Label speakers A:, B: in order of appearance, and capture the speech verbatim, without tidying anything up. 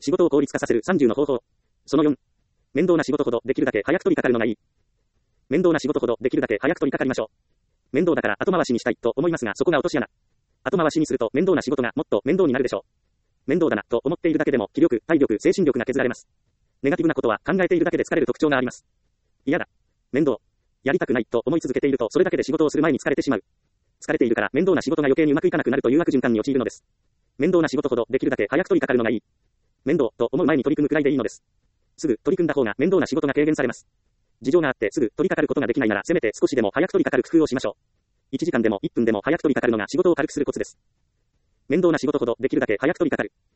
A: 仕事を効率化させるさんじゅうの方法。そのよん。面倒な仕事ほどできるだけ早く取り掛かるのがいい。面倒な仕事ほどできるだけ早く取り掛かりましょう。面倒だから後回しにしたいと思いますが、そこが落とし穴。後回しにすると面倒な仕事がもっと面倒になるでしょう。面倒だなと思っているだけでも気力、体力、精神力が削られます。ネガティブなことは考えているだけで疲れる特徴があります。嫌だ。面倒。やりたくないと思い続けていると、それだけで仕事をする前に疲れてしまう。疲れているから面倒な仕事が余計にうまくいかなくなるという悪循環に陥るのです。面倒な仕事ほどできるだけ早く取り掛かるのがいい。面倒と思う前に取り組むくらいでいいのです。すぐ取り組んだ方が面倒な仕事が軽減されます。事情があってすぐ取り掛かることができないなら、せめて少しでも早く取り掛かる工夫をしましょう。いちじかんでもいっぷんでも早く取り掛かるのが仕事を軽くするコツです。面倒な仕事ほどできるだけ早く取り掛かる。